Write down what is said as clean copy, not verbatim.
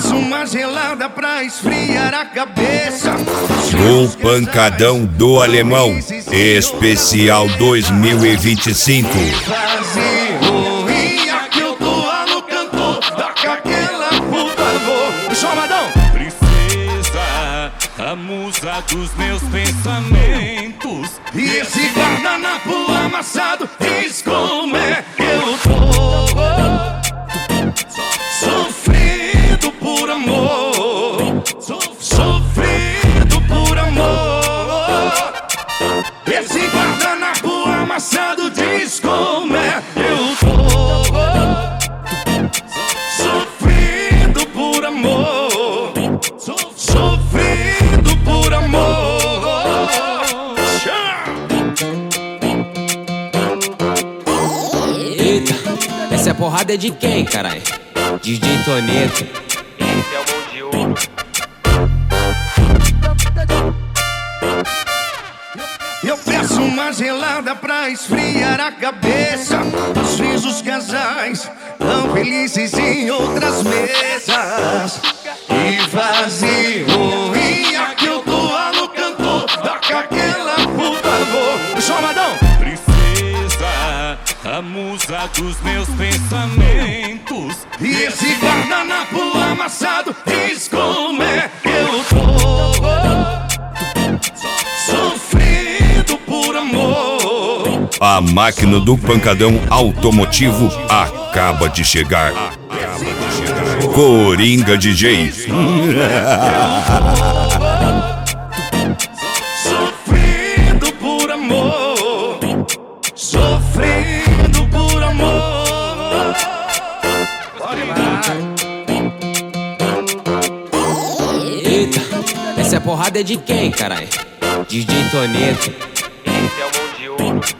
peço uma gelada pra esfriar a cabeça. O pancadão do alemão, especial 2025. Que eu tô no canto, toca aquela, por favor. Chomadão! Princesa, a musa dos meus pensamentos. E esse guardanapo amassado diz como é que eu tô sofrendo por amor, sofrendo por amor. Esse guardanapo amassado diz como é que eu tô sofrendo por amor, sofrendo por amor. Eita, essa porrada é de quem, carai? DJ Toneto. Esse é o Mão de Ouro. Eu peço uma gelada pra esfriar a cabeça. Às vezes os casais tão felizes em outras mesas. E vazio, e que eu tô no canto, toca aquela, por favor. Chomadão! Princesa, a musa dos meus pensamentos. E esse guardanapo amassado diz como é que eu tô sofrendo por amor. A máquina do pancadão automotivo acaba de chegar. Coringa DJ. Sofrendo por amor, sofrendo por amor. Eita, essa porrada é de quem, carai? DJ Toneto. Esse é o Mão de Ouro.